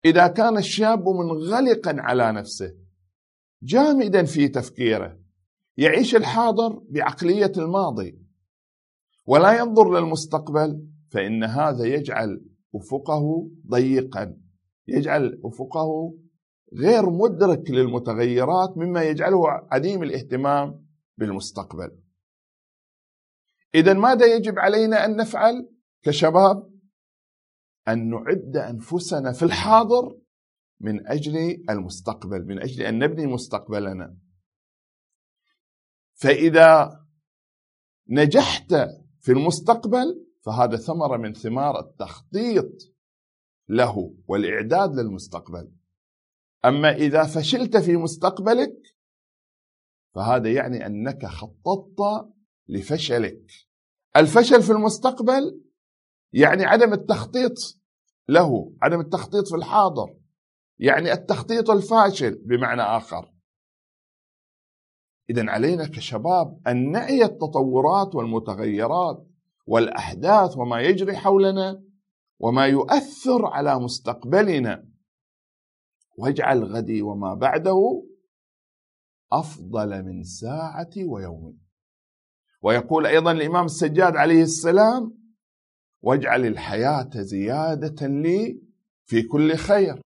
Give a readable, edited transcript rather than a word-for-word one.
إذا كان الشاب منغلقا على نفسه جامدا في تفكيره، يعيش الحاضر بعقلية الماضي ولا ينظر للمستقبل، فإن هذا يجعل أفقه ضيقا، يجعل أفقه غير مدرك للمتغيرات، مما يجعله عديم الاهتمام بالمستقبل. إذن ماذا يجب علينا أن نفعل كشباب؟ أن نعد أنفسنا في الحاضر من أجل المستقبل، من أجل أن نبني مستقبلنا. فإذا نجحت في المستقبل فهذا ثمرة من ثمار التخطيط له والإعداد للمستقبل. أما إذا فشلت في مستقبلك فهذا يعني أنك خططت لفشلك. الفشل في المستقبل يعني عدم التخطيط له، عدم التخطيط في الحاضر، يعني التخطيط الفاشل بمعنى آخر. إذن علينا كشباب أن نعي التطورات والمتغيرات والأحداث وما يجري حولنا وما يؤثر على مستقبلنا، واجعل غدي وما بعده أفضل من ساعة ويوم. ويقول أيضا الإمام السجاد عليه السلام: واجعل الحياة زيادة لي في كل خير.